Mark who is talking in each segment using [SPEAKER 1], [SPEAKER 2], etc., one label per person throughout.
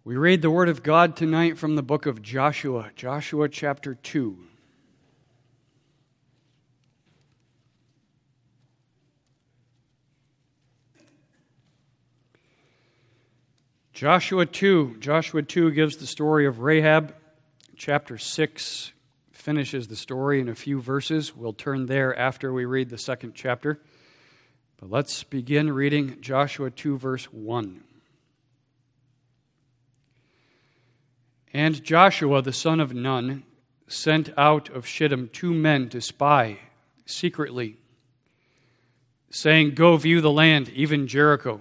[SPEAKER 1] We read the Word of God tonight from the book of Joshua, Joshua chapter 2. Joshua 2 gives the story of Rahab. Chapter 6 finishes the story in a few verses. We'll turn there after we read the second chapter. But let's begin reading Joshua 2, verse 1. And Joshua the son of Nun sent out of Shittim 2 men to spy secretly, saying, "Go view the land, even Jericho."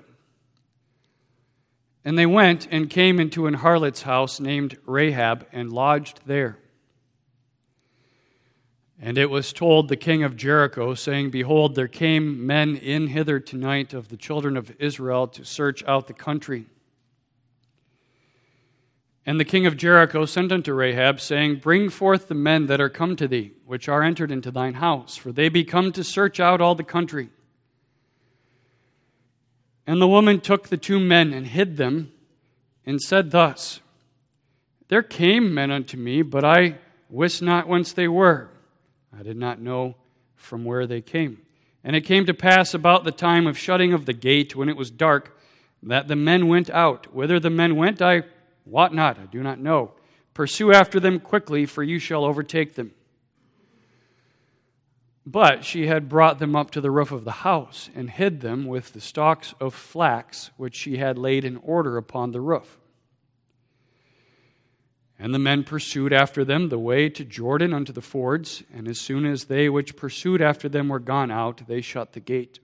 [SPEAKER 1] And they went and came into an harlot's house named Rahab and lodged there. And it was told the king of Jericho, saying, "Behold, there came men in hither tonight of the children of Israel to search out the country." And the king of Jericho sent unto Rahab, saying, "Bring forth the men that are come to thee, which are entered into thine house, for they be come to search out all the country." And the woman took the 2 men and hid them, and said thus, "There came men unto me, but I wist not whence they were. I did not know from where they came. And it came to pass about the time of shutting of the gate, when it was dark, that the men went out. Whither the men went, I wot not, I do not know. Pursue after them quickly, for you shall overtake them." But she had brought them up to the roof of the house, and hid them with the stalks of flax, which she had laid in order upon the roof. And the men pursued after them the way to Jordan unto the fords, and as soon as they which pursued after them were gone out, they shut the gate.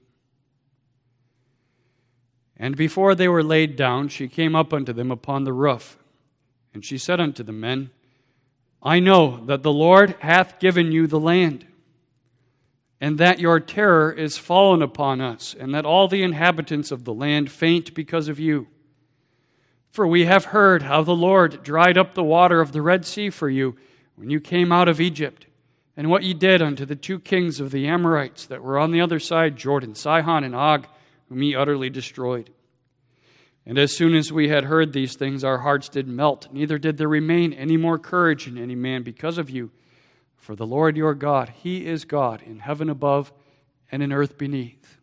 [SPEAKER 1] And before they were laid down, she came up unto them upon the roof. And she said unto the men, "I know that the Lord hath given you the land, and that your terror is fallen upon us, and that all the inhabitants of the land faint because of you. For we have heard how the Lord dried up the water of the Red Sea for you when you came out of Egypt, and what ye did unto the 2 kings of the Amorites that were on the other side Jordan, Sihon and Og, whom ye utterly destroyed. And as soon as we had heard these things, our hearts did melt, neither did there remain any more courage in any man because of you. For the Lord your God, He is God in heaven above and in earth beneath.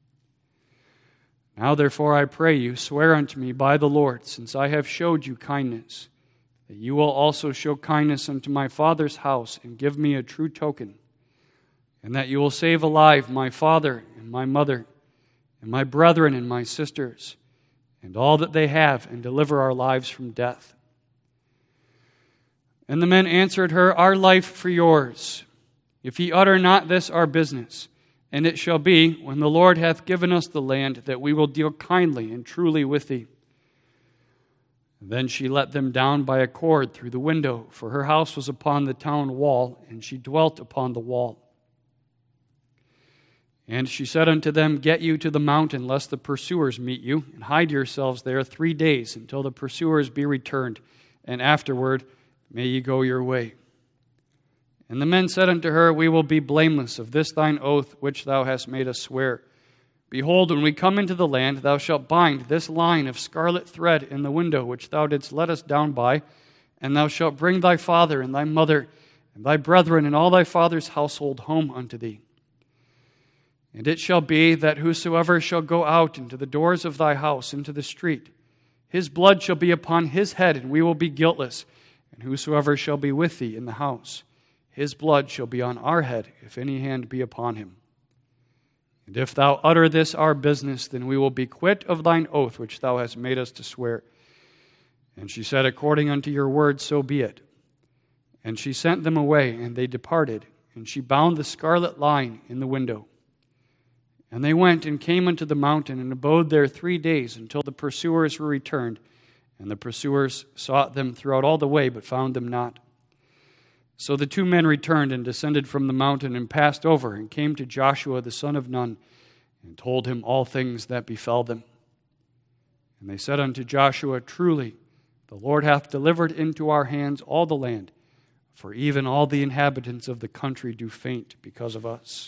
[SPEAKER 1] Now therefore I pray you, swear unto me by the Lord, since I have showed you kindness, that you will also show kindness unto my father's house, and give me a true token, and that you will save alive my father and my mother, and my brethren and my sisters, and all that they have, and deliver our lives from death." And the men answered her, "Our life for yours, if ye utter not this our business. And it shall be, when the Lord hath given us the land, that we will deal kindly and truly with thee." Then she let them down by a cord through the window, for her house was upon the town wall, and she dwelt upon the wall. And she said unto them, "Get you to the mountain, lest the pursuers meet you, and hide yourselves there 3 days, until the pursuers be returned, and afterward may ye go your way." And the men said unto her, "We will be blameless of this thine oath which thou hast made us swear. Behold, when we come into the land, thou shalt bind this line of scarlet thread in the window which thou didst let us down by, and thou shalt bring thy father and thy mother and thy brethren and all thy father's household home unto thee. And it shall be that whosoever shall go out into the doors of thy house into the street, his blood shall be upon his head, and we will be guiltless. And whosoever shall be with thee in the house, his blood shall be on our head, if any hand be upon him. And if thou utter this our business, then we will be quit of thine oath which thou hast made us to swear." And she said, "According unto your word, so be it." And she sent them away, and they departed. And she bound the scarlet line in the window. And they went and came unto the mountain, and abode there 3 days, until the pursuers were returned. And the pursuers sought them throughout all the way, but found them not. So the 2 men returned and descended from the mountain, and passed over, and came to Joshua the son of Nun, and told him all things that befell them. And they said unto Joshua, "Truly, the Lord hath delivered into our hands all the land, for even all the inhabitants of the country do faint because of us."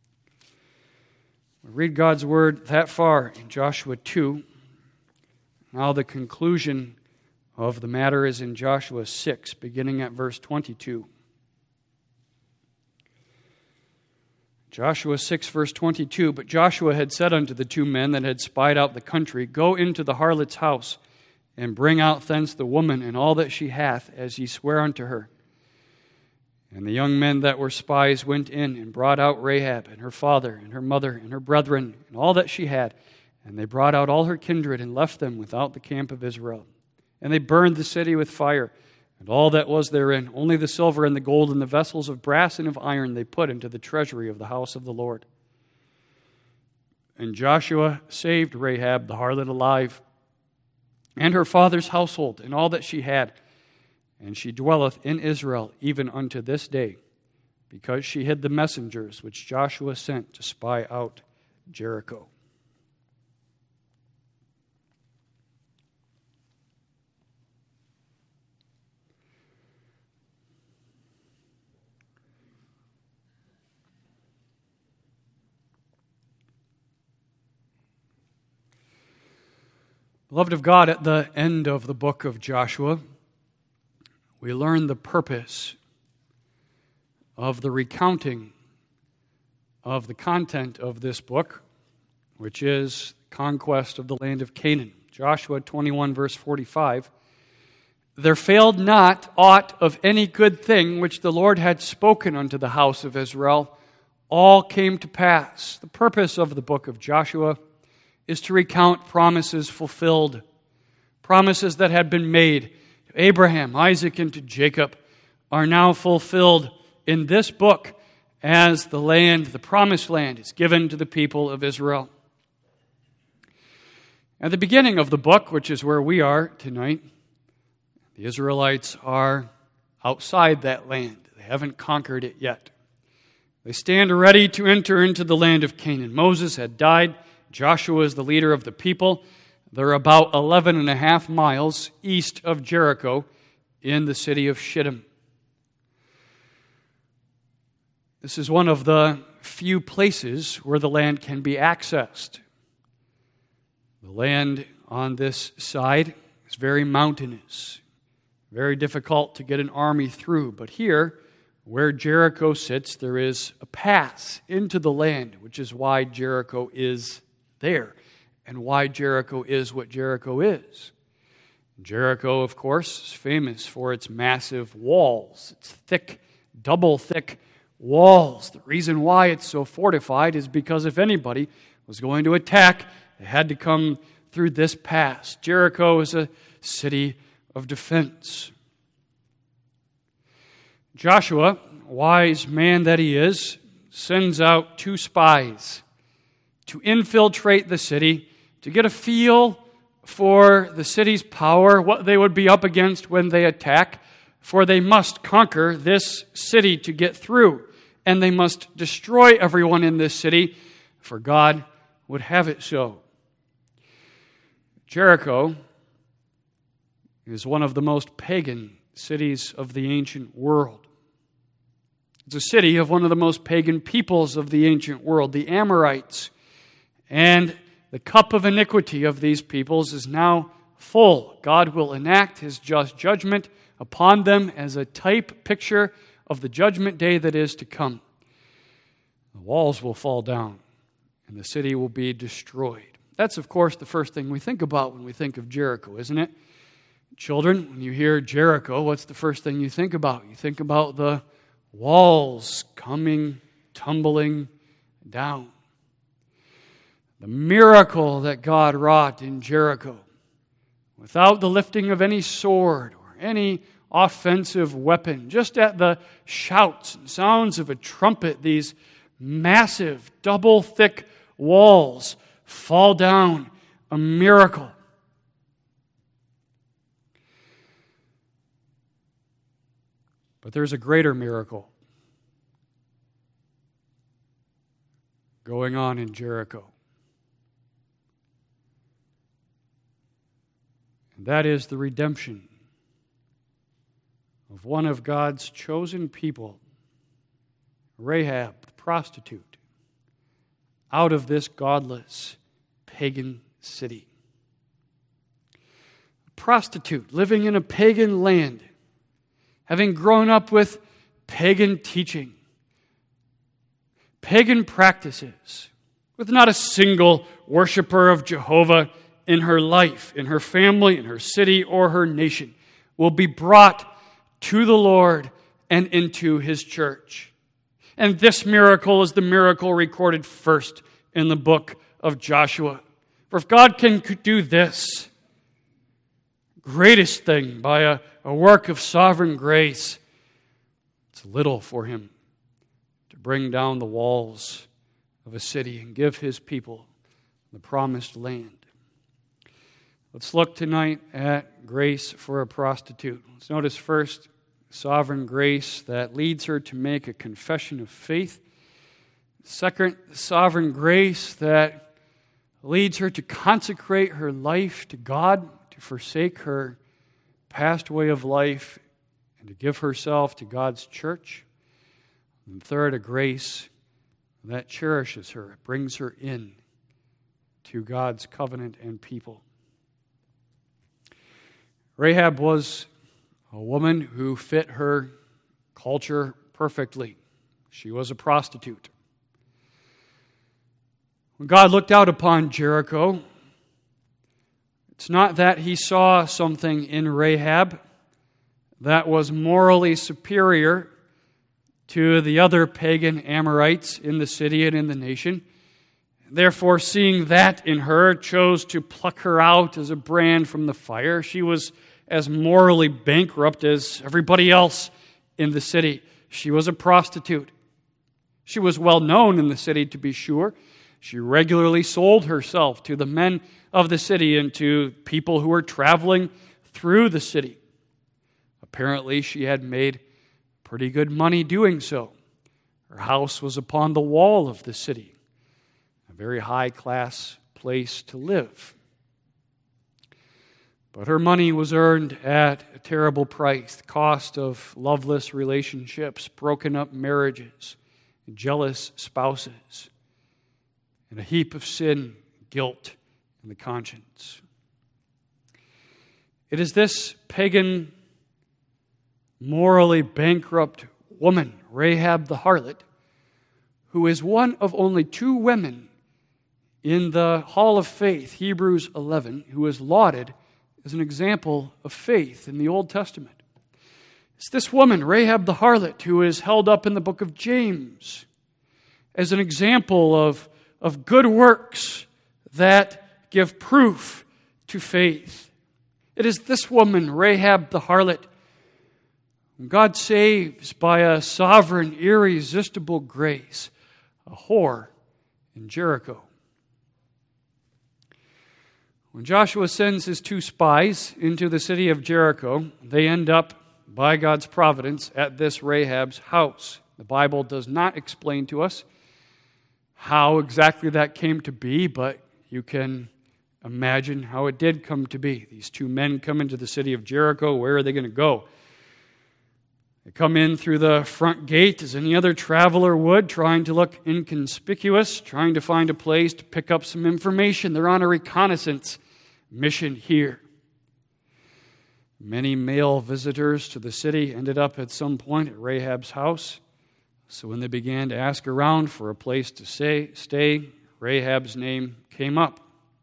[SPEAKER 1] We read God's word that far in Joshua 2. Now the conclusion of the matter is in Joshua 6, beginning at verse 22. Joshua 6, verse 22, But Joshua had said unto the two men that had spied out the country, Go into the harlot's house, and bring out thence the woman and all that she hath, as ye swear unto her. And the young men that were spies went in, and brought out Rahab, and her father, and her mother, and her brethren, and all that she had. And they brought out all her kindred, and left them without the camp of Israel. And they burned the city with fire, and all that was therein, only the silver and the gold and the vessels of brass and of iron they put into the treasury of the house of the Lord. And Joshua saved Rahab the harlot alive, and her father's household, and all that she had. And she dwelleth in Israel even unto this day, because she hid the messengers which Joshua sent to spy out Jericho. Beloved of God, at the end of the book of Joshua, we learn the purpose of the recounting of the content of this book, which is conquest of the land of Canaan. Joshua 21, verse 45, There failed not aught of any good thing which the Lord had spoken unto the house of Israel. All came to pass. The purpose of the book of Joshua is to recount promises fulfilled, promises that had been made to Abraham, Isaac, and to Jacob are now fulfilled in this book as the land, the promised land, is given to the people of Israel. At the beginning of the book, which is where we are tonight, the Israelites are outside that land. They haven't conquered it yet. They stand ready to enter into the land of Canaan. Moses had died. Joshua is the leader of the people. They're about 11.5 miles east of Jericho in the city of Shittim. This is one of the few places where the land can be accessed. The land on this side is very mountainous, very difficult to get an army through. But here, where Jericho sits, there is a pass into the land, which is why Jericho is there, and why Jericho is what Jericho is. Jericho, of course, is famous for its massive walls, its thick, double thick walls. The reason why it's so fortified is because if anybody was going to attack, they had to come through this pass. Jericho is a city of defense. Joshua, wise man that he is, sends out 2 spies to infiltrate the city, to get a feel for the city's power, what they would be up against when they attack, for they must conquer this city to get through, and they must destroy everyone in this city, for God would have it so. Jericho is one of the most pagan cities of the ancient world. It's a city of one of the most pagan peoples of the ancient world, the Amorites. And the cup of iniquity of these peoples is now full. God will enact His just judgment upon them as a type picture of the judgment day that is to come. The walls will fall down and the city will be destroyed. That's, of course, the first thing we think about when we think of Jericho, isn't it? Children, when you hear Jericho, what's the first thing you think about? You think about the walls coming, tumbling down. The miracle that God wrought in Jericho, without the lifting of any sword or any offensive weapon, just at the shouts and sounds of a trumpet, these massive, double-thick walls fall down. A miracle. But there's a greater miracle going on in Jericho. And that is the redemption of one of God's chosen people, Rahab, the prostitute, out of this godless pagan city. prostitute living in a pagan land, having grown up with pagan teaching, pagan practices, with not a single worshiper of Jehovah in her life, in her family, in her city, or her nation, will be brought to the Lord and into His church. And this miracle is the miracle recorded first in the book of Joshua. For if God can do this greatest thing by a work of sovereign grace, it's little for Him to bring down the walls of a city and give His people the promised land. Let's look tonight at grace for a prostitute. Let's notice first sovereign grace that leads her to make a confession of faith. Second, sovereign grace that leads her to consecrate her life to God, to forsake her past way of life, and to give herself to God's church. And third, a grace that cherishes her, brings her in to God's covenant and people. Rahab was a woman who fit her culture perfectly. She was a prostitute. When God looked out upon Jericho, it's not that He saw something in Rahab that was morally superior to the other pagan Amorites in the city and in the nation. Therefore, seeing that in her, chose to pluck her out as a brand from the fire. She was as morally bankrupt as everybody else in the city. She was a prostitute. She was well known in the city, to be sure. She regularly sold herself to the men of the city and to people who were traveling through the city. Apparently, she had made pretty good money doing so. Her house was upon the wall of the city, a very high-class place to live. But her money was earned at a terrible price, the cost of loveless relationships, broken up marriages, jealous spouses, and a heap of sin, guilt, and the conscience. It is this pagan, morally bankrupt woman, Rahab the harlot, who is one of only two women in the Hall of Faith, Hebrews 11, who is lauded as an example of faith in the Old Testament. It's this woman, Rahab the harlot, who is held up in the book of James as an example of good works that give proof to faith. It is this woman, Rahab the harlot, whom God saves by a sovereign, irresistible grace, a whore in Jericho. When Joshua sends his two spies into the city of Jericho, they end up, by God's providence, at this Rahab's house. The Bible does not explain to us how exactly that came to be, but you can imagine how it did come to be. These two men come into the city of Jericho. Where are they going to go? They come in through the front gate as any other traveler would, trying to look inconspicuous, trying to find a place to pick up some information. They're on a reconnaissance mission here. Many male visitors to the city ended up at some point at Rahab's house. So when they began to ask around for a place to stay, Rahab's name came up.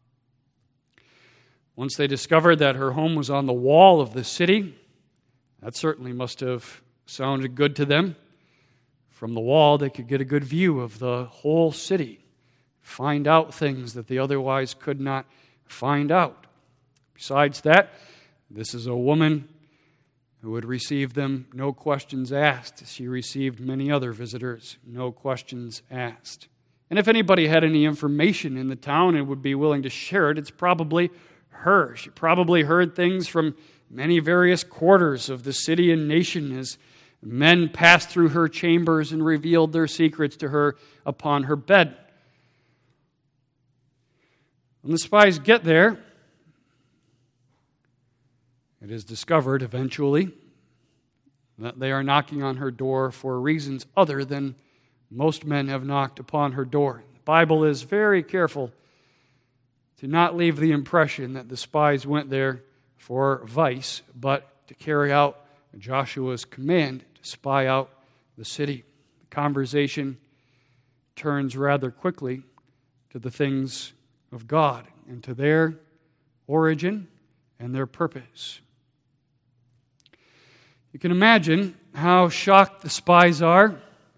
[SPEAKER 1] Once they discovered that her home was on the wall of the city, that certainly must have sounded good to them. From the wall, they could get a good view of the whole city, find out things that they otherwise could not find out. Besides that, this is a woman who would receive them no questions asked. She received many other visitors, no questions asked. And if anybody had any information in the town and would be willing to share it, it's probably her. She probably heard things from many various quarters of the city and nation as men passed through her chambers and revealed their secrets to her upon her bed. When the spies get there, it is discovered eventually that they are knocking on her door for reasons other than most men have knocked upon her door. The Bible is very careful to not leave the impression that the spies went there for vice, but to carry out Joshua's command to spy out the city. The conversation turns rather quickly to the things of God and to their origin and their purpose. You can imagine how shocked the spies are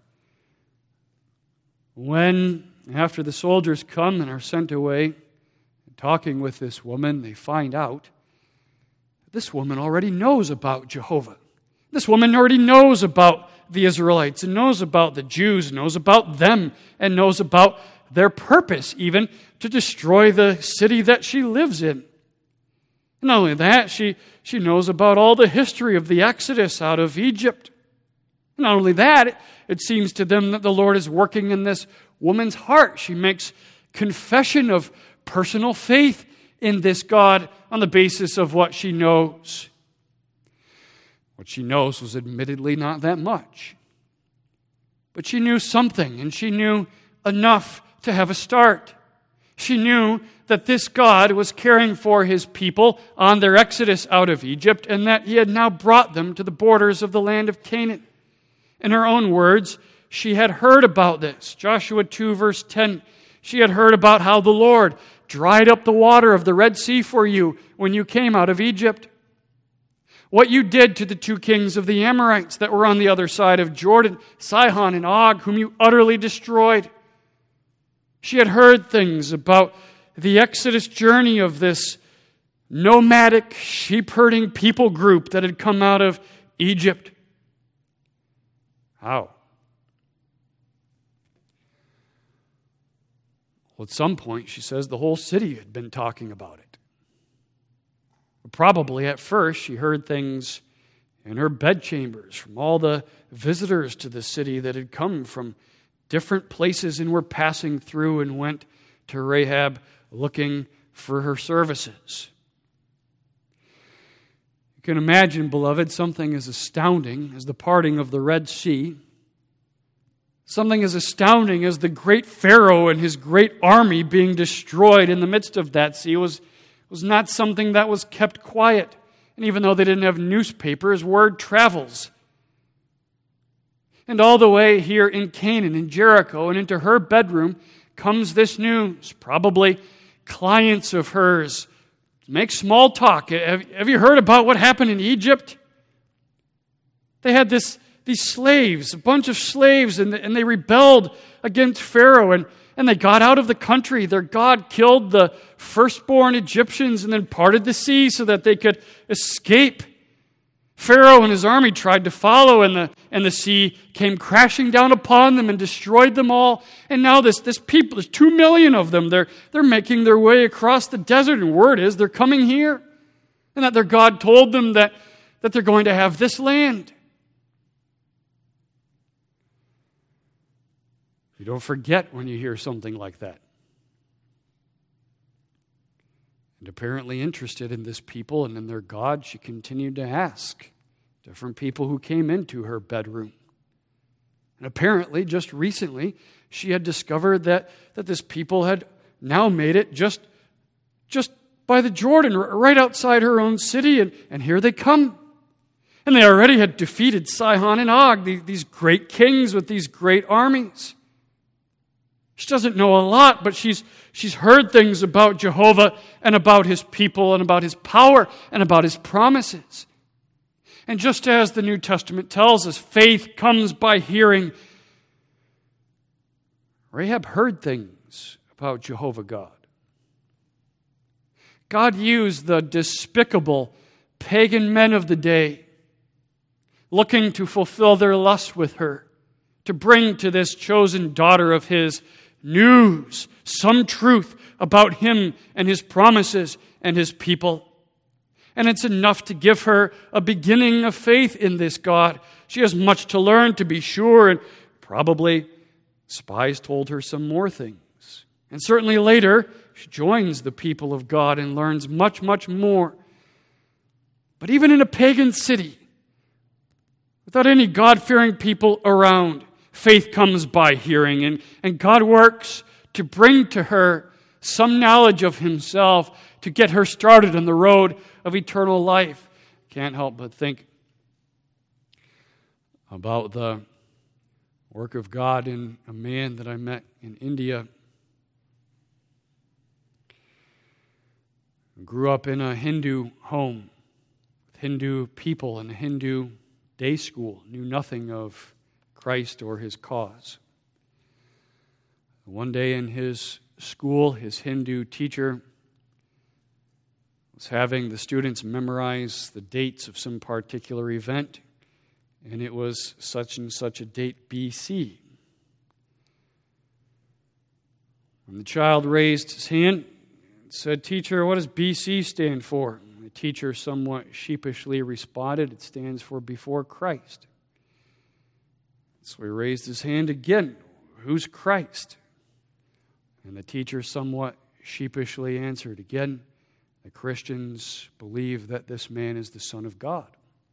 [SPEAKER 1] when, after the soldiers come and are sent away, talking with this woman, they find out that this woman already knows about Jehovah. This woman already knows about the Israelites and knows about the Jews, knows about them, and knows about their purpose even to destroy the city that she lives in. And not only that, she knows about all the history of the Exodus out of Egypt. And not only that, it seems to them that the Lord is working in this woman's heart. She makes confession of personal faith in this God on the basis of what she knows. What she knows was admittedly not that much. But she knew something, and she knew enough to have a start. She knew that this God was caring for His people on their exodus out of Egypt, and that He had now brought them to the borders of the land of Canaan. In her own words, she had heard about this. Joshua 2, verse 10, she had heard about how the Lord dried up the water of the Red Sea for you when you came out of Egypt. What you did to the two kings of the Amorites that were on the other side of Jordan, Sihon and Og, whom you utterly destroyed. She had heard things about the Exodus journey of this nomadic, sheep-herding people group that had come out of Egypt. How? Well, at some point, she says, the whole city had been talking about it. Probably at first, she heard things in her bedchambers from all the visitors to the city that had come from different places and were passing through and went to Rahab looking for her services. You can imagine, beloved, something as astounding as the parting of the Red Sea, something as astounding as the great Pharaoh and his great army being destroyed in the midst of that sea was not something that was kept quiet. And even though they didn't have newspapers, word travels. And all the way here in Canaan, in Jericho, and into her bedroom comes this news. Probably clients of hers make small talk. Have you heard about what happened in Egypt? They had these slaves, a bunch of slaves, and they rebelled against Pharaoh, and they got out of the country. Their God killed the firstborn Egyptians and then parted the sea so that they could escape. Pharaoh and his army tried to follow, and the sea came crashing down upon them and destroyed them all. And now this people, there's 2 million of them. They're making their way across the desert, and word is they're coming here. And that their God told them that they're going to have this land. You don't forget when you hear something like that. And apparently interested in this people and in their God, she continued to ask different people who came into her bedroom. And apparently, just recently, she had discovered that this people had now made it just by the Jordan, right outside her own city, and here they come. And they already had defeated Sihon and Og, these great kings with these great armies. She doesn't know a lot, but she's heard things about Jehovah and about His people and about His power and about His promises. And just as the New Testament tells us, faith comes by hearing. Rahab heard things about Jehovah God. God used the despicable pagan men of the day, looking to fulfill their lust with her, to bring to this chosen daughter of His news, some truth about Him and His promises and His people. And it's enough to give her a beginning of faith in this God. She has much to learn, to be sure, and probably spies told her some more things. And certainly later, she joins the people of God and learns much, much more. But even in a pagan city, without any God-fearing people around, faith comes by hearing, and God works to bring to her some knowledge of Himself to get her started on the road of eternal life. Can't help but think about the work of God in a man that I met in India. Grew up in a Hindu home with Hindu people and a Hindu day school, knew nothing of Christ or his cause. One day in his school, his Hindu teacher was having the students memorize the dates of some particular event, and it was such and such a date BC. When the child raised his hand and said, "Teacher, what does BC stand for?" And the teacher somewhat sheepishly responded, "It stands for before Christ." So he raised his hand again, "Who's Christ?" And the teacher somewhat sheepishly answered again, "The Christians believe that this man is the Son of God."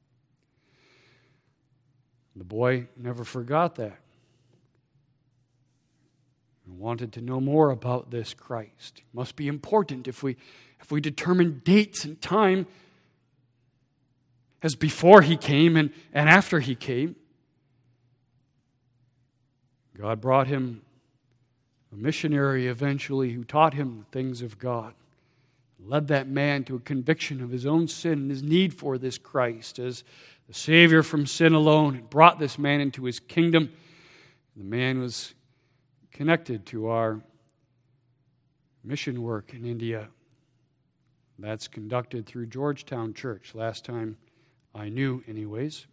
[SPEAKER 1] The boy never forgot that. He wanted to know more about this Christ. It must be important if we determine dates and time as before he came and after he came. God brought him a missionary eventually who taught him the things of God. Led that man to a conviction of his own sin and his need for this Christ as the Savior from sin alone, and brought this man into his kingdom. The man was connected to our mission work in India. That's conducted through Georgetown Church, last time I knew anyways.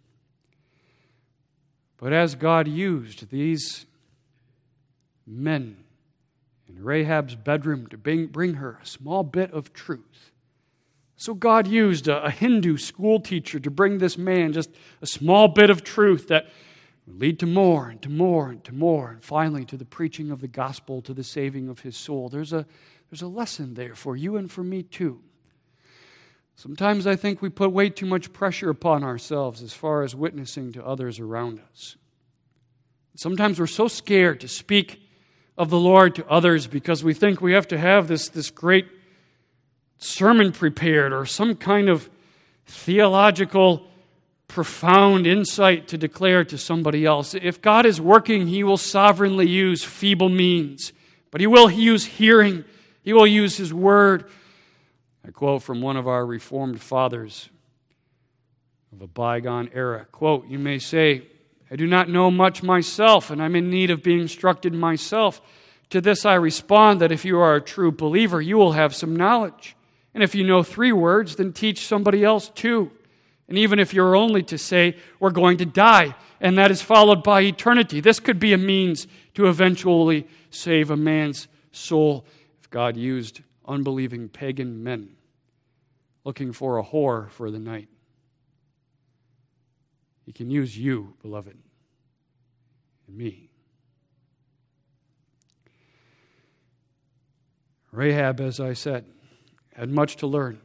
[SPEAKER 1] But as God used these men in Rahab's bedroom to bring her a small bit of truth, so God used a Hindu school teacher to bring this man just a small bit of truth that would lead to more and to more and to more, and finally to the preaching of the gospel, to the saving of his soul. There's a lesson there for you and for me too. Sometimes I think we put way too much pressure upon ourselves as far as witnessing to others around us. Sometimes we're so scared to speak of the Lord to others because we think we have to have this great sermon prepared or some kind of theological profound insight to declare to somebody else. If God is working, He will sovereignly use feeble means, but He will use hearing. He will use His word. I quote from one of our Reformed fathers of a bygone era. Quote, "You may say, I do not know much myself, and I'm in need of being instructed myself. To this I respond that if you are a true believer, you will have some knowledge. And if you know 3 words, then teach somebody else 2. And even if you're only to say, we're going to die, and that is followed by eternity, this could be a means to eventually save a man's soul." If God used unbelieving pagan men looking for a whore for the night, He can use you, beloved, and me. Rahab, as I said, had much to learn.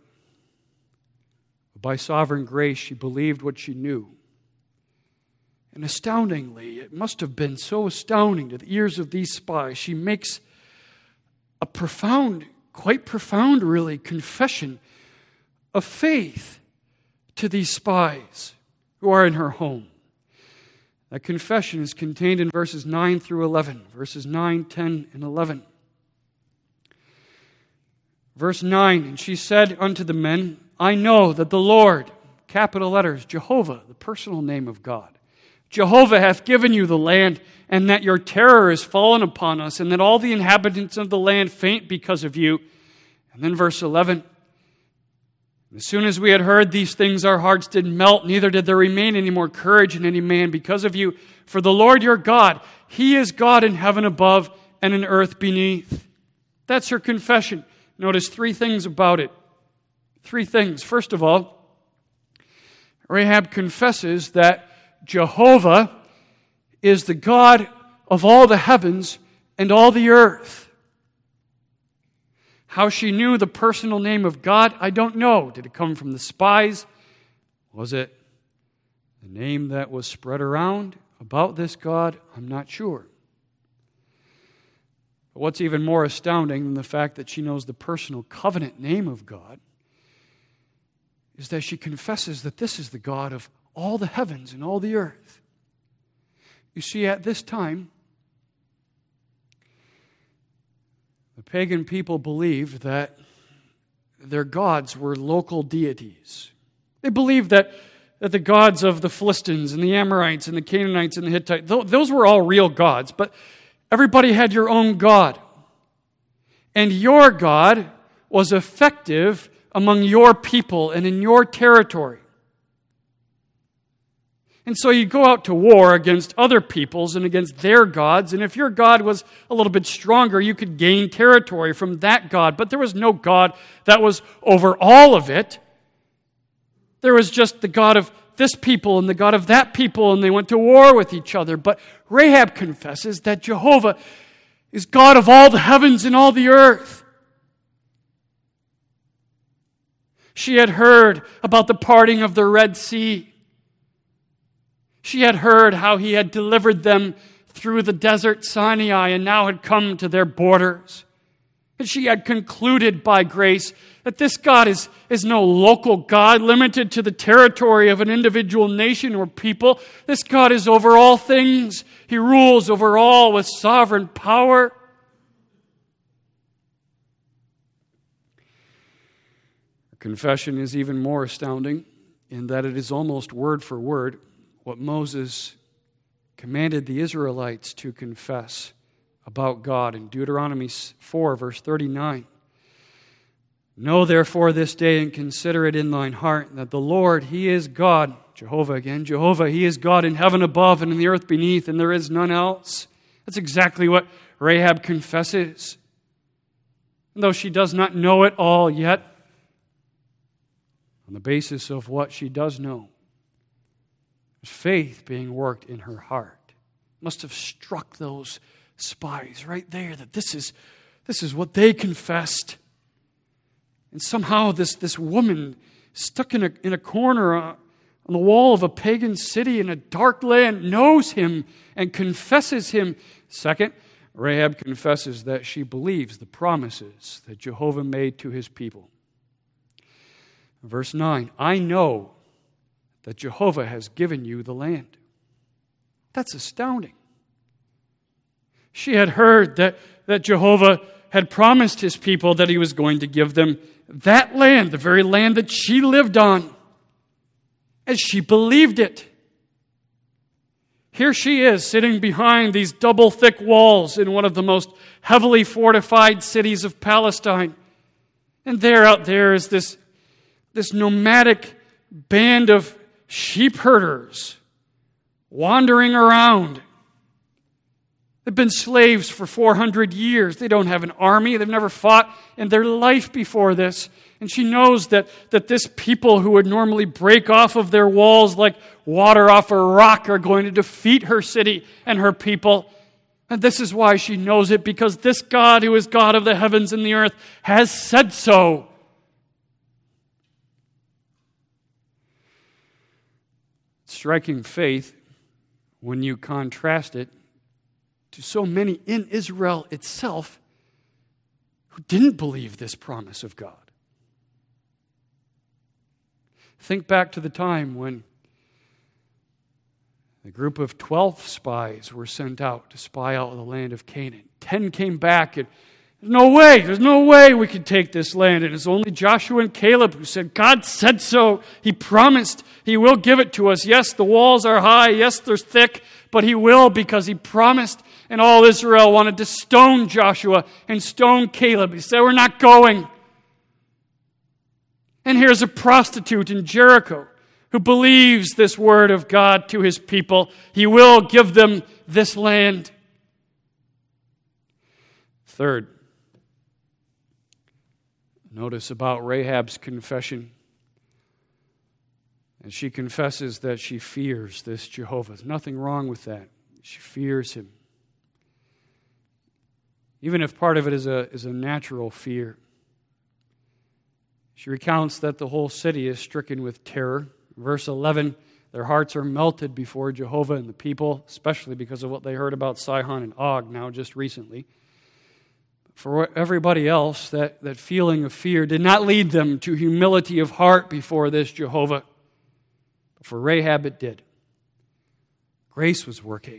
[SPEAKER 1] By sovereign grace, she believed what she knew. And astoundingly, it must have been so astounding to the ears of these spies, she makes a profound, quite profound really, confession of faith to these spies who are in her home. That confession is contained in verses 9 through 11, verses 9, 10, and 11. Verse 9, "And she said unto the men, I know that the Lord," capital letters, Jehovah, the personal name of God, "Jehovah hath given you the land, and that your terror is fallen upon us, and that all the inhabitants of the land faint because of you." And then verse 11, "As soon as we had heard these things, our hearts did melt, neither did there remain any more courage in any man because of you. For the Lord your God, He is God in heaven above and in earth beneath." That's her confession. Notice 3 things about it. 3 things. First of all, Rahab confesses that Jehovah is the God of all the heavens and all the earth. How she knew the personal name of God, I don't know. Did it come from the spies? Was it the name that was spread around about this God? I'm not sure. But what's even more astounding than the fact that she knows the personal covenant name of God is that she confesses that this is the God of all the heavens and all the earth. You see, at this time, the pagan people believed that their gods were local deities. They believed that the gods of the Philistines and the Amorites and the Canaanites and the Hittites, those were all real gods, but everybody had your own God. And your God was effective among your people and in your territory. And so you go out to war against other peoples and against their gods, and if your God was a little bit stronger, you could gain territory from that God. But there was no God that was over all of it. There was just the God of this people and the God of that people, and they went to war with each other. But Rahab confesses that Jehovah is God of all the heavens and all the earth. She had heard about the parting of the Red Sea. She had heard how he had delivered them through the desert Sinai and now had come to their borders. And she had concluded by grace that this God is no local God limited to the territory of an individual nation or people. This God is over all things. He rules over all with sovereign power. Her confession is even more astounding in that it is almost word for word what Moses commanded the Israelites to confess about God in Deuteronomy 4, verse 39. Know therefore this day and consider it in thine heart that the Lord, He is God, Jehovah again, Jehovah, He is God in heaven above and in the earth beneath, and there is none else. That's exactly what Rahab confesses. And though she does not know it all yet, on the basis of what she does know, faith being worked in her heart. Must have struck those spies right there that this is what they confessed. And somehow this woman stuck in a corner on the wall of a pagan city in a dark land knows him and confesses him. Second, Rahab confesses that she believes the promises that Jehovah made to his people. Verse 9, I know that Jehovah has given you the land. That's astounding. She had heard that Jehovah had promised his people that he was going to give them that land, the very land that she lived on, as she believed it. Here she is sitting behind these double thick walls in one of the most heavily fortified cities of Palestine. And out there is this nomadic band of sheep herders wandering around. They've been slaves for 400 years. They don't have an army. They've never fought in their life before this. And she knows that this people who would normally break off of their walls like water off a rock are going to defeat her city and her people. And this is why she knows it, because this God, who is God of the heavens and the earth, has said so. Striking faith when you contrast it to so many in Israel itself who didn't believe this promise of God. Think back to the time when the group of 12 spies were sent out to spy out the land of Canaan. 10 came back and there's no way we could take this land. And it's only Joshua and Caleb who said, God said so. He promised He will give it to us. Yes, the walls are high. Yes, they're thick. But He will, because He promised. And all Israel wanted to stone Joshua and stone Caleb. He said, we're not going. And here's a prostitute in Jericho who believes this word of God to his people. He will give them this land. Third, notice about Rahab's confession. And she confesses that she fears this Jehovah. There's nothing wrong with that. She fears him. Even if part of it is a natural fear. She recounts that the whole city is stricken with terror. Verse 11, their hearts are melted before Jehovah and the people, especially because of what they heard about Sihon and Og now just recently. For everybody else, that feeling of fear did not lead them to humility of heart before this Jehovah. But for Rahab, it did. Grace was working,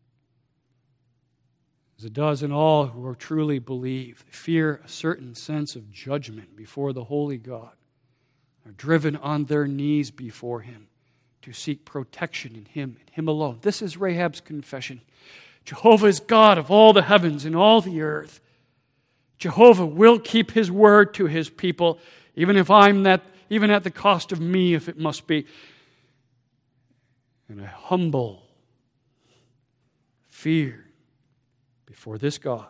[SPEAKER 1] as it does in all who truly believe. They fear a certain sense of judgment before the holy God. Are driven on their knees before Him to seek protection in Him and Him alone. This is Rahab's confession. Jehovah is God of all the heavens and all the earth. Jehovah will keep His word to His people, even at the cost of me, if it must be. And a humble fear before this God.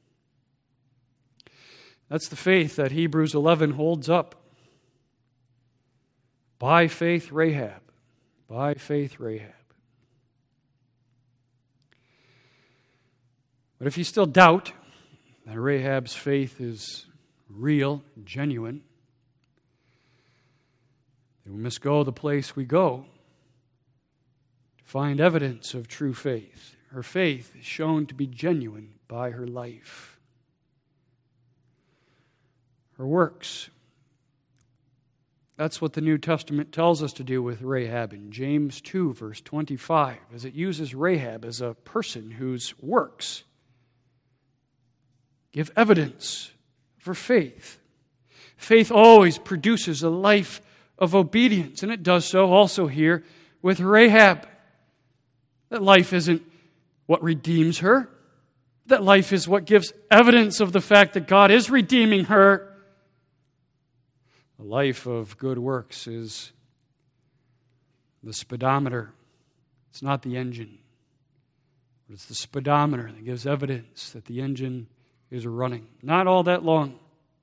[SPEAKER 1] That's the faith that Hebrews 11 holds up. By faith, Rahab. By faith, Rahab. But if you still doubt that Rahab's faith is real, genuine, then we must go the place we go to find evidence of true faith. Her faith is shown to be genuine by her life. Her works. That's what the New Testament tells us to do with Rahab in James 2, verse 25, as it uses Rahab as a person whose works give evidence for faith. Faith always produces a life of obedience, and it does so also here with Rahab. That life isn't what redeems her. That life is what gives evidence of the fact that God is redeeming her. A life of good works is the speedometer. It's not the engine, but it's the speedometer that gives evidence that the engine is running. Not all that long.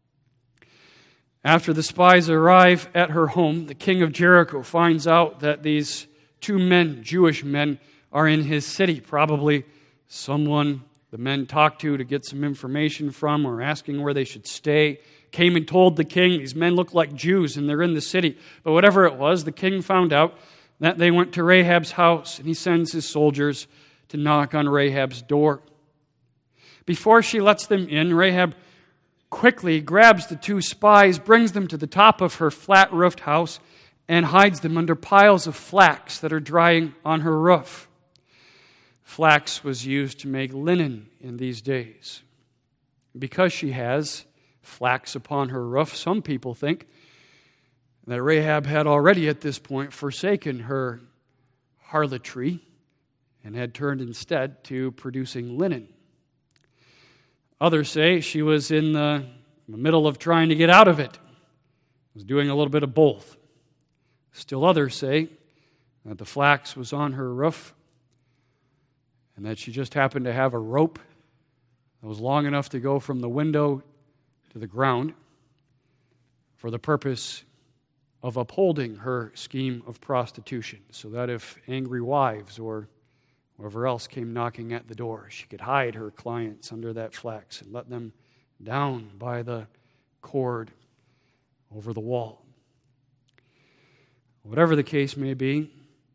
[SPEAKER 1] After the spies arrive at her home, the king of Jericho finds out that these two men, Jewish men, are in his city. Probably someone the men talked to get some information from, or asking where they should stay. Came and told the king, these men look like Jews and they're in the city. But whatever it was, the king found out that they went to Rahab's house, and he sends his soldiers to knock on Rahab's door. Before she lets them in, Rahab quickly grabs the two spies, brings them to the top of her flat-roofed house, and hides them under piles of flax that are drying on her roof. Flax was used to make linen in these days. Because she has flax upon her roof, some people think that Rahab had already at this point forsaken her harlotry and had turned instead to producing linen. Others say she was in the middle of trying to get out of it. Was doing a little bit of both. Still others say that the flax was on her roof and that she just happened to have a rope that was long enough to go from the window to the ground for the purpose of upholding her scheme of prostitution, so that if angry wives or whoever else came knocking at the door, she could hide her clients under that flax and let them down by the cord over the wall. Whatever the case may be,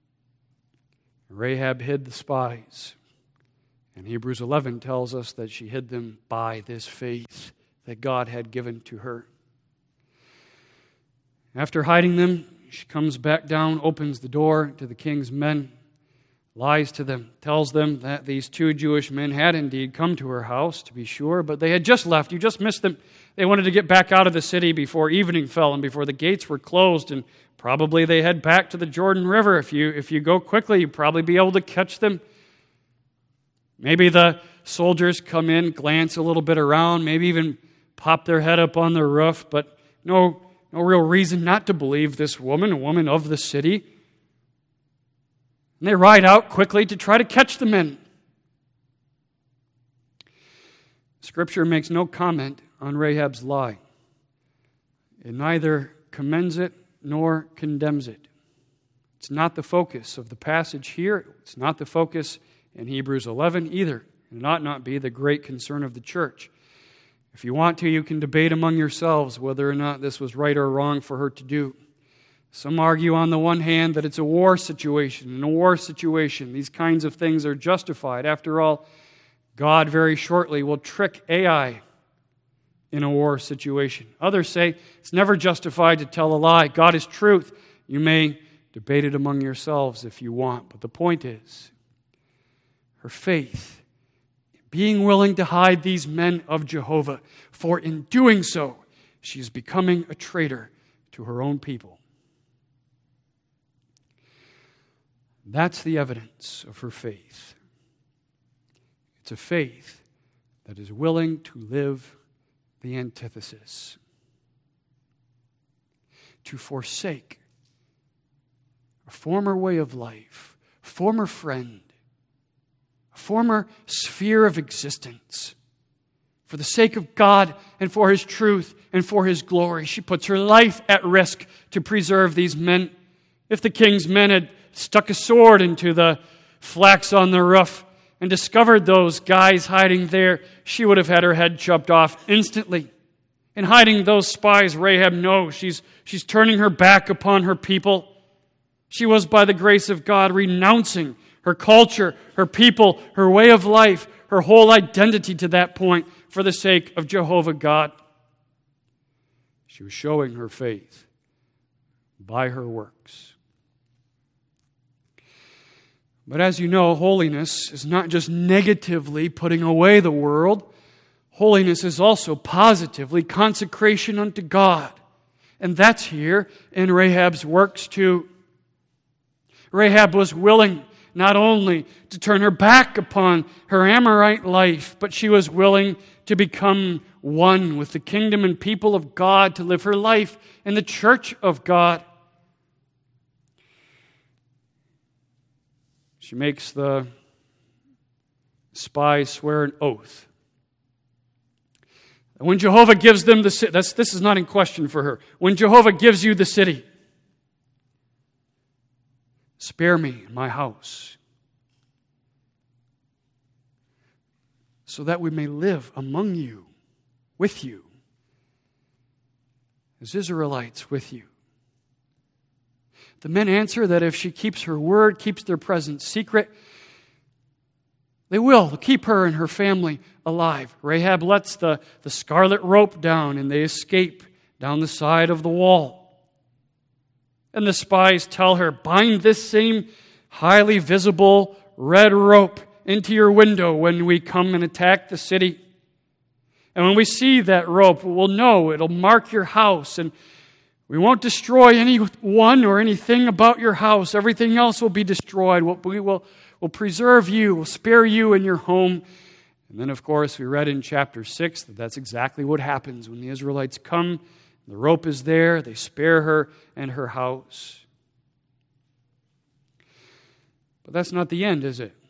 [SPEAKER 1] Rahab hid the spies. And Hebrews 11 tells us that she hid them by this faith that God had given to her. After hiding them, she comes back down, opens the door to the king's men, lies to them, tells them that these two Jewish men had indeed come to her house, to be sure, but they had just left. You just missed them. They wanted to get back out of the city before evening fell and before the gates were closed, and probably they head back to the Jordan River. If you go quickly, you'll probably be able to catch them. Maybe the soldiers come in, glance a little bit around, maybe even pop their head up on the roof, but no real reason not to believe this woman, a woman of the city. And they ride out quickly to try to catch the men. Scripture makes no comment on Rahab's lie. It neither commends it nor condemns it. It's not the focus of the passage here. It's not the focus in Hebrews 11 either. It ought not be the great concern of the church. If you want to, you can debate among yourselves whether or not this was right or wrong for her to do. Some argue on the one hand that it's a war situation. In a war situation, these kinds of things are justified. After all, God very shortly will trick Ai in a war situation. Others say it's never justified to tell a lie. God is truth. You may debate it among yourselves if you want, but the point is, her faith, being willing to hide these men of Jehovah, for in doing so, she is becoming a traitor to her own people. That's the evidence of her faith. It's a faith that is willing to live the antithesis, to forsake a former way of life, a former friend, a former sphere of existence. For the sake of God and for His truth and for His glory, she puts her life at risk to preserve these men. If the king's men had stuck a sword into the flax on the roof and discovered those guys hiding there, she would have had her head chopped off instantly. In hiding those spies, Rahab knows she's turning her back upon her people. She was, by the grace of God, renouncing her culture, her people, her way of life, her whole identity to that point for the sake of Jehovah God. She was showing her faith by her works. But as you know, holiness is not just negatively putting away the world. Holiness is also positively consecration unto God. And that's here in Rahab's works too. Rahab was willing not only to turn her back upon her Amorite life, but she was willing to become one with the kingdom and people of God, to live her life in the church of God. She makes the spies swear an oath. When Jehovah gives them the city, this is not in question for her. When Jehovah gives you the city, spare me my house, so that we may live among you, with you, as Israelites with you. The men answer that if she keeps her word, keeps their presence secret, they will keep her and her family alive. Rahab lets the scarlet rope down, and they escape down the side of the wall. And the spies tell her, bind this same highly visible red rope into your window when we come and attack the city. And when we see that rope, we'll know it'll mark your house, and we won't destroy anyone or anything about your house. Everything else will be destroyed. We'll preserve you. We'll spare you and your home. And then, of course, we read in chapter 6 that that's exactly what happens when the Israelites come. The rope is there. They spare her and her house. But that's not the end, is it?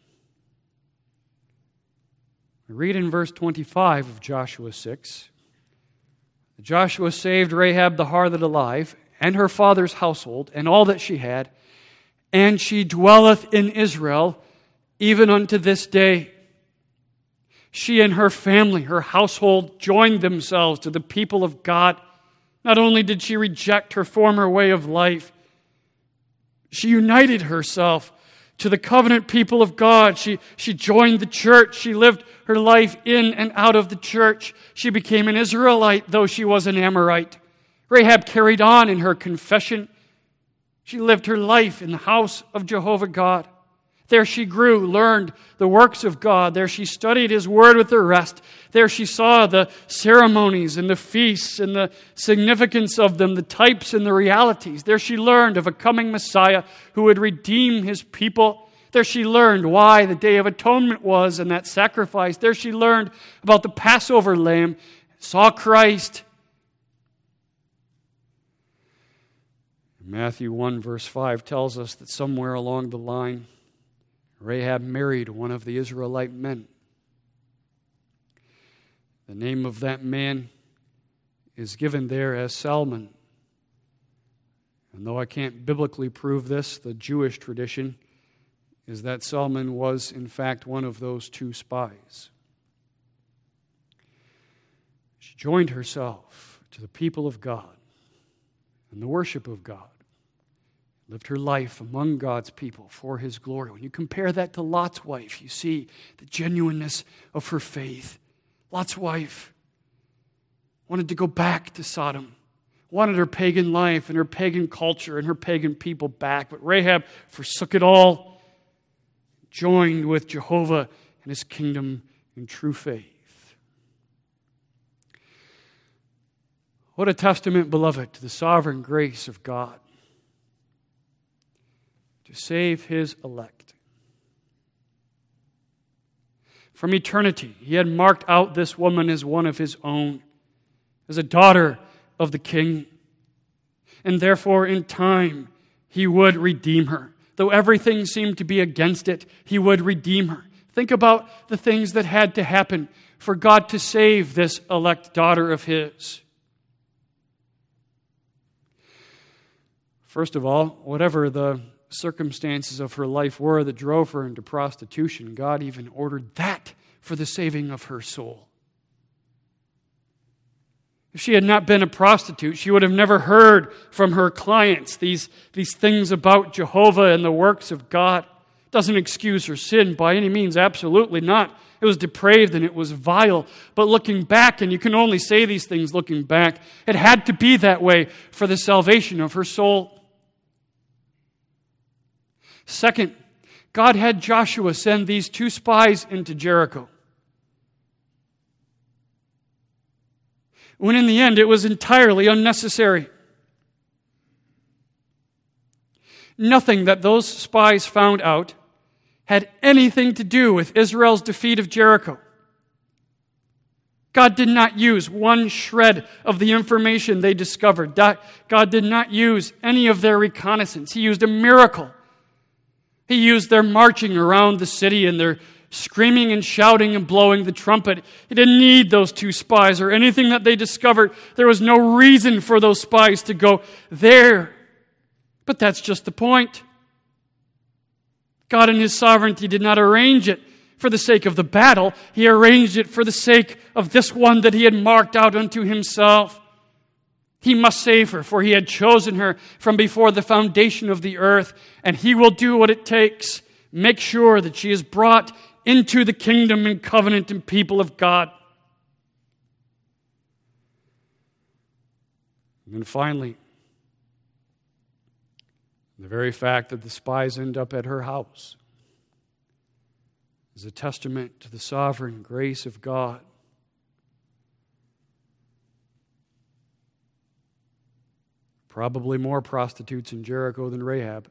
[SPEAKER 1] We read in verse 25 of Joshua 6, Joshua saved Rahab the harlot alive, and her father's household, and all that she had, and she dwelleth in Israel, even unto this day. She and her family, her household, joined themselves to the people of God. Not only did she reject her former way of life, she united herself to the covenant people of God. She joined the church. She lived her life in and out of the church. She became an Israelite, though she was an Amorite. Rahab carried on in her confession. She lived her life in the house of Jehovah God. There she grew, learned the works of God. There she studied His Word with the rest. There she saw the ceremonies and the feasts and the significance of them, the types and the realities. There she learned of a coming Messiah who would redeem His people. There she learned why the Day of Atonement was and that sacrifice. There she learned about the Passover lamb, saw Christ. Matthew 1 verse 5 tells us that somewhere along the line, Rahab married one of the Israelite men. The name of that man is given there as Salmon. And though I can't biblically prove this, the Jewish tradition is that Salmon was, in fact, one of those two spies. She joined herself to the people of God and the worship of God. Lived her life among God's people for His glory. When you compare that to Lot's wife, you see the genuineness of her faith. Lot's wife wanted to go back to Sodom, wanted her pagan life and her pagan culture and her pagan people back. But Rahab forsook it all, joined with Jehovah and his kingdom in true faith. What a testament, beloved, to the sovereign grace of God to save his elect. From eternity, he had marked out this woman as one of his own, as a daughter of the King. And therefore, in time, he would redeem her. Though everything seemed to be against it, he would redeem her. Think about the things that had to happen for God to save this elect daughter of his. First of all, whatever the circumstances of her life were that drove her into prostitution, God even ordered that for the saving of her soul. If she had not been a prostitute, she would have never heard from her clients these things about Jehovah and the works of God. It doesn't excuse her sin by any means, absolutely not. It was depraved and it was vile. But looking back, and you can only say these things looking back, it had to be that way for the salvation of her soul. Second, God had Joshua send these 2 spies into Jericho, when in the end it was entirely unnecessary. Nothing that those spies found out had anything to do with Israel's defeat of Jericho. God did not use one shred of the information they discovered. God did not use any of their reconnaissance. He used a miracle. He used their marching around the city and their screaming and shouting and blowing the trumpet. He didn't need those 2 spies or anything that they discovered. There was no reason for those spies to go there. But that's just the point. God in his sovereignty did not arrange it for the sake of the battle. He arranged it for the sake of this one that he had marked out unto himself. He must save her, for he had chosen her from before the foundation of the earth, and he will do what it takes. Make sure that she is brought into the kingdom and covenant and people of God. And then finally, the very fact that the spies end up at her house is a testament to the sovereign grace of God. Probably more prostitutes in Jericho than Rahab.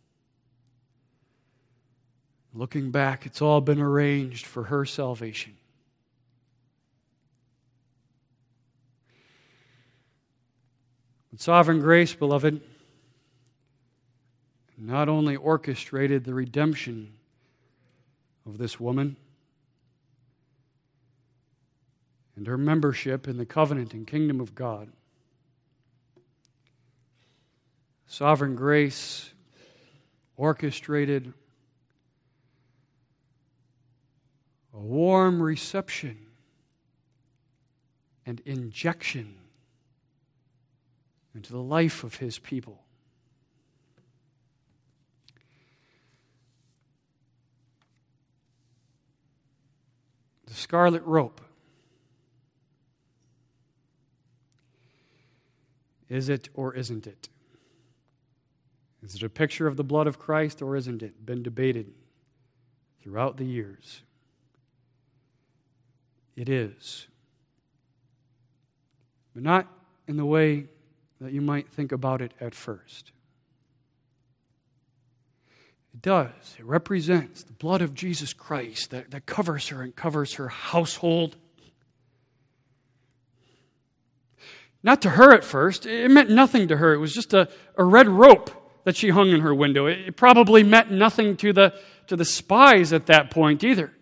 [SPEAKER 1] Looking back, it's all been arranged for her salvation. But sovereign grace, beloved, not only orchestrated the redemption of this woman and her membership in the covenant and kingdom of God, sovereign grace orchestrated a warm reception and injection into the life of his people. The scarlet rope. Is it or isn't it? Is it a picture of the blood of Christ or isn't it? Been debated throughout the years. It is. But not in the way that you might think about it at first. It does. It represents the blood of Jesus Christ that covers her and covers her household. Not to her at first. It meant nothing to her. It was just a red rope that she hung in her window. It probably meant nothing to the spies at that point either.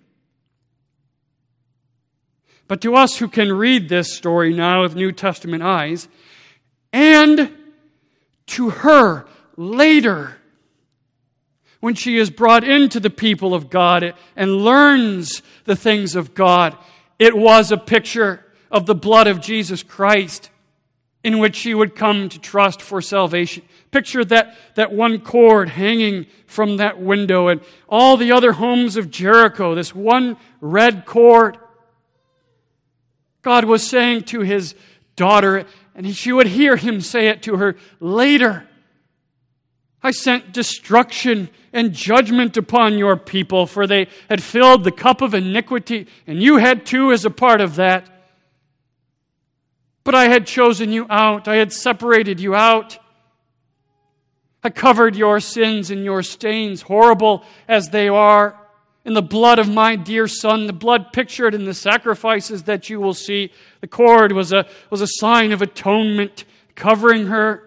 [SPEAKER 1] But to us who can read this story now with New Testament eyes, and to her later, when she is brought into the people of God and learns the things of God, it was a picture of the blood of Jesus Christ in which she would come to trust for salvation. Picture that one cord hanging from that window and all the other homes of Jericho, this one red cord. God was saying to his daughter, and she would hear him say it to her later. I sent destruction and judgment upon your people, for they had filled the cup of iniquity, and you had too as a part of that. But I had chosen you out. I had separated you out. I covered your sins and your stains, horrible as they are, in the blood of my dear Son, the blood pictured in the sacrifices that you will see. The cord was a sign of atonement, covering her.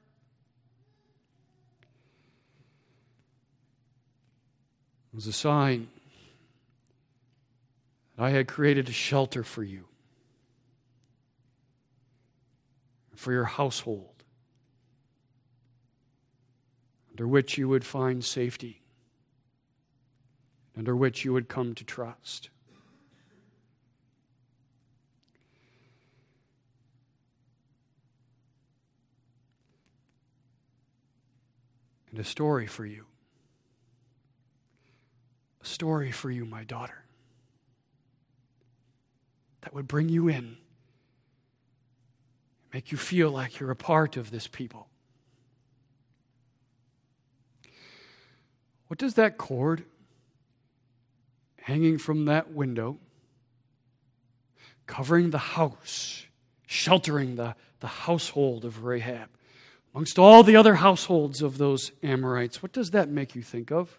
[SPEAKER 1] It was a sign that I had created a shelter for you, for your household, under which you would find safety, under which you would come to trust. And a story for you. A story for you, my daughter, that would bring you in, make you feel like you're a part of this people. What does that cord hanging from that window, covering the house, sheltering the household of Rahab, amongst all the other households of those Amorites, what does that make you think of?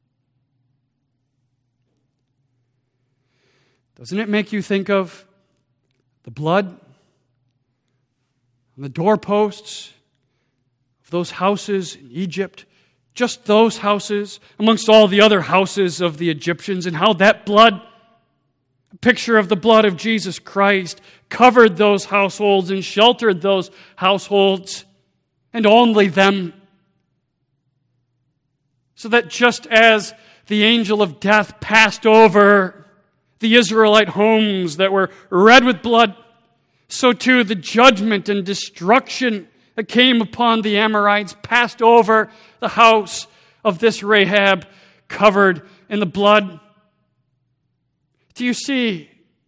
[SPEAKER 1] Doesn't it make you think of the blood on the doorposts of those houses in Egypt? Just those houses amongst all the other houses of the Egyptians, and how that blood, a picture of the blood of Jesus Christ, covered those households and sheltered those households, and only them. So that just as the angel of death passed over the Israelite homes that were red with blood, so too the judgment and destruction that came upon the Amorites passed over the house of this Rahab, covered in the blood. Do you see?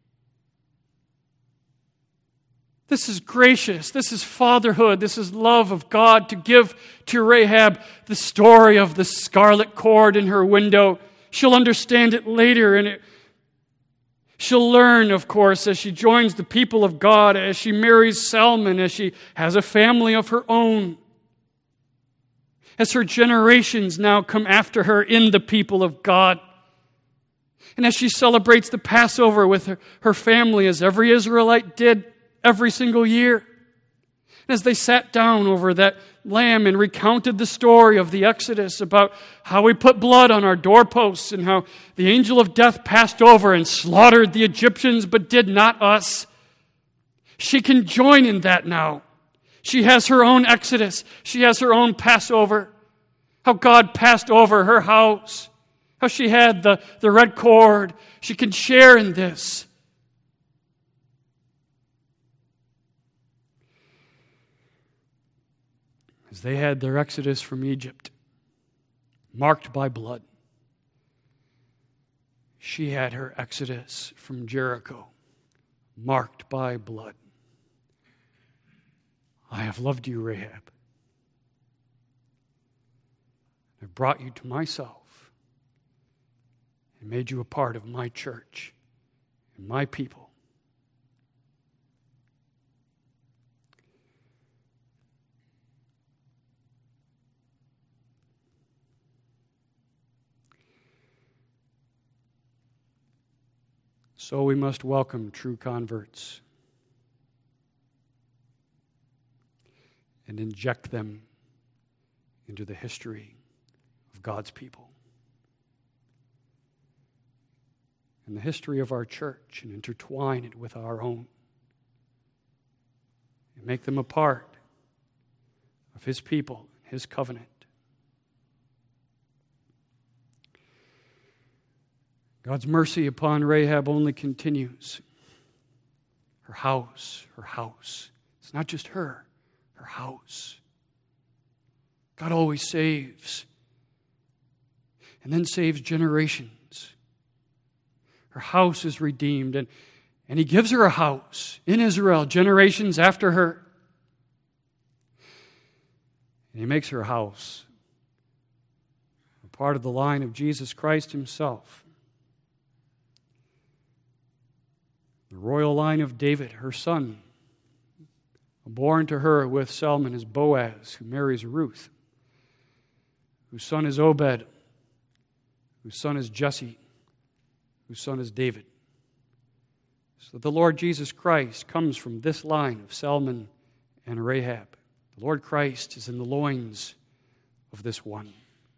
[SPEAKER 1] This is gracious. This is fatherhood. This is love of God to give to Rahab the story of the scarlet cord in her window. She'll understand it later, and she'll learn, of course, as she joins the people of God, as she marries Salmon, as she has a family of her own, as her generations now come after her in the people of God, and as she celebrates the Passover with her family, as every Israelite did every single year. And as they sat down over that lamb and recounted the story of the Exodus about how we put blood on our doorposts and how the angel of death passed over and slaughtered the Egyptians but did not us, she can join in that now. She has her own Exodus. She has her own Passover. How God passed over her house. How she had the red cord. She can share in this. As they had their exodus from Egypt, marked by blood, she had her exodus from Jericho, marked by blood. I have loved you, Rahab. I've brought you to myself and made you a part of my church and my people. So we must welcome true converts and inject them into the history of God's people and the history of our church, and intertwine it with our own and make them a part of His people, His covenant. God's mercy upon Rahab only continues. Her house. It's not just her house. God always saves, and then saves generations. Her house is redeemed, and And he gives her a house in Israel, generations after her. And he makes her house a part of the line of Jesus Christ himself. The royal line of David, her son, born to her with Salmon, is Boaz, who marries Ruth, whose son is Obed, whose son is Jesse, whose son is David. So the Lord Jesus Christ comes from this line of Salmon and Rahab. The Lord Christ is in the loins of this one.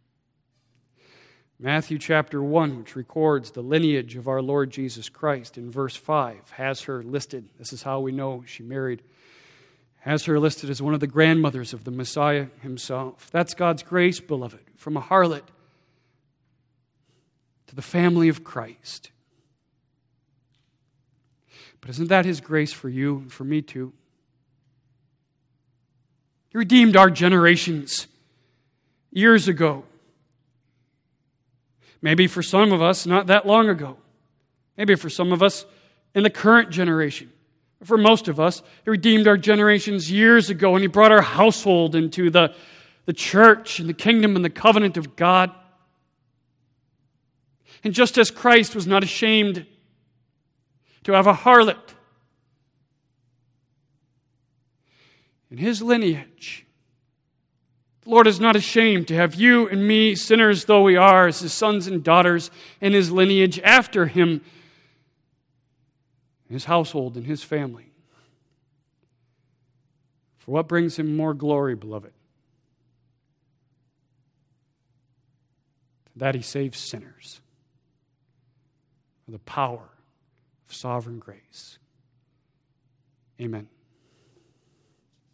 [SPEAKER 1] Matthew chapter 1, which records the lineage of our Lord Jesus Christ, in verse 5, has her listed. This is how we know she married. Has her listed as one of the grandmothers of the Messiah himself. That's God's grace, beloved, from a harlot to the family of Christ. But isn't that his grace for you and for me too? He redeemed our generations years ago. Maybe for some of us, not that long ago. Maybe for some of us in the current generation. For most of us, he redeemed our generations years ago, and he brought our household into the church and the kingdom and the covenant of God. And just as Christ was not ashamed to have a harlot in his lineage, the Lord is not ashamed to have you and me, sinners though we are, as his sons and daughters in his lineage after him, his household and his family. For what brings him more glory, beloved? That he saves sinners. For the power of sovereign grace. Amen.